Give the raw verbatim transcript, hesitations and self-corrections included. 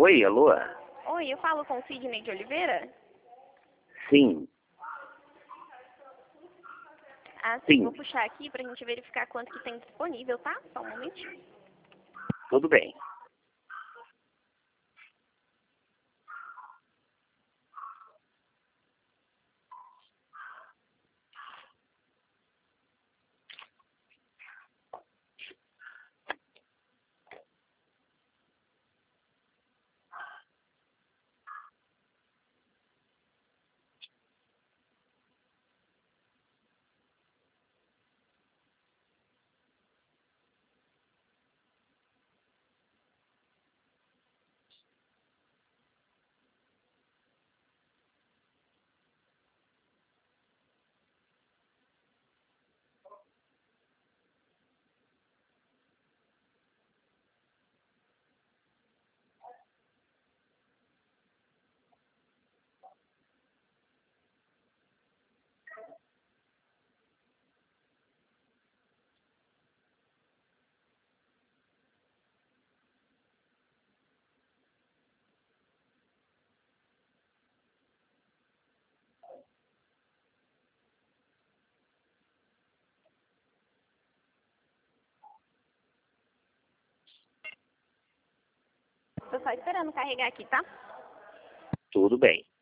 Oi, alô? Oi, eu falo com o Sidney de Oliveira? Sim, Ah, sim, sim, vou puxar aqui pra gente verificar quanto que tem disponível, tá? Só um momentinho. tudo bem. Tô só esperando carregar aqui, tá? Tudo bem.